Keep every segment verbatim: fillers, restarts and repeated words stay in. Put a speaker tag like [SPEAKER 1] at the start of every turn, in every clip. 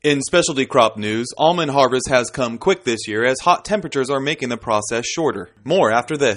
[SPEAKER 1] In specialty crop news, almond harvest has come quick this year as hot temperatures are making the process shorter. More after this.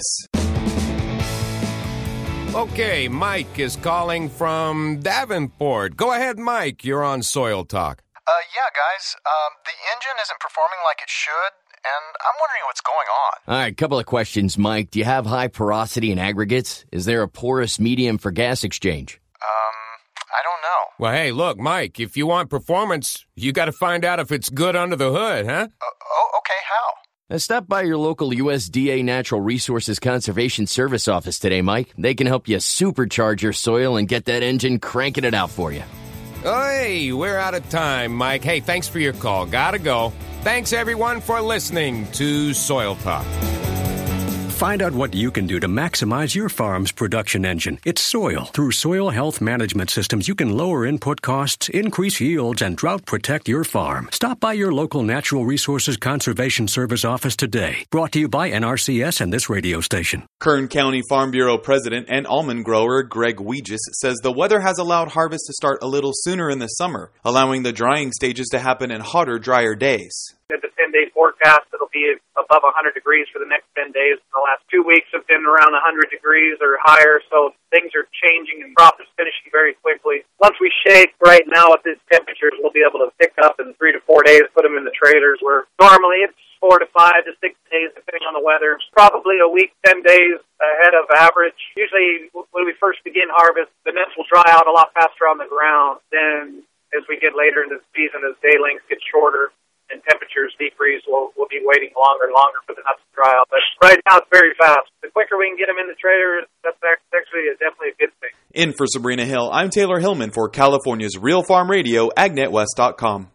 [SPEAKER 2] Okay, Mike is calling from Davenport. Go ahead, Mike. You're on Soil Talk.
[SPEAKER 3] Uh, yeah, guys. Um, the engine isn't performing like it should, and I'm wondering what's going on.
[SPEAKER 4] All right, couple of questions, Mike. Do you have high porosity in aggregates? Is there a porous medium for gas exchange?
[SPEAKER 3] Um, I don't know.
[SPEAKER 2] Well, hey, look, Mike, if you want performance, you got to find out if it's good under the hood, huh?
[SPEAKER 3] Uh, oh, okay, how?
[SPEAKER 4] Now stop by your local U S D A Natural Resources Conservation Service office today, Mike. They can help you supercharge your soil and get that engine cranking it out for you.
[SPEAKER 2] Hey, we're out of time, Mike. Hey, thanks for your call. Gotta go. Thanks, everyone, for listening to Soil Talk.
[SPEAKER 5] Find out what you can do to maximize your farm's production engine. It's soil. Through soil health management systems, you can lower input costs, increase yields, and drought protect your farm. Stop by your local Natural Resources Conservation Service office today. Brought to you by N R C S and this radio station.
[SPEAKER 1] Kern County Farm Bureau President and almond grower Greg Weegis says the weather has allowed harvest to start a little sooner in the summer, allowing the drying stages to happen in hotter, drier days.
[SPEAKER 6] At the ten-day forecast, it'll be above one hundred degrees for the next ten days. The last two weeks have been around one hundred degrees or higher, so things are changing and crop is finishing very quickly. Once we shake right now at these temperatures, we'll be able to pick up in three to four days, put them in the trailers, where normally it's four to five to six days, depending on the weather. Probably a week, ten days ahead of average. Usually when we first begin harvest, the nuts will dry out a lot faster on the ground. Then as we get later into the season, as day lengths get shorter, and temperatures decrease, we'll, we'll be waiting longer and longer for the nuts to dry out. But right now, it's very fast. The quicker we can get them in the trailer, that's actually definitely a good thing.
[SPEAKER 1] In for Sabrina Hill, I'm Taylor Hillman for California's Real Farm Radio, Agnet West dot com.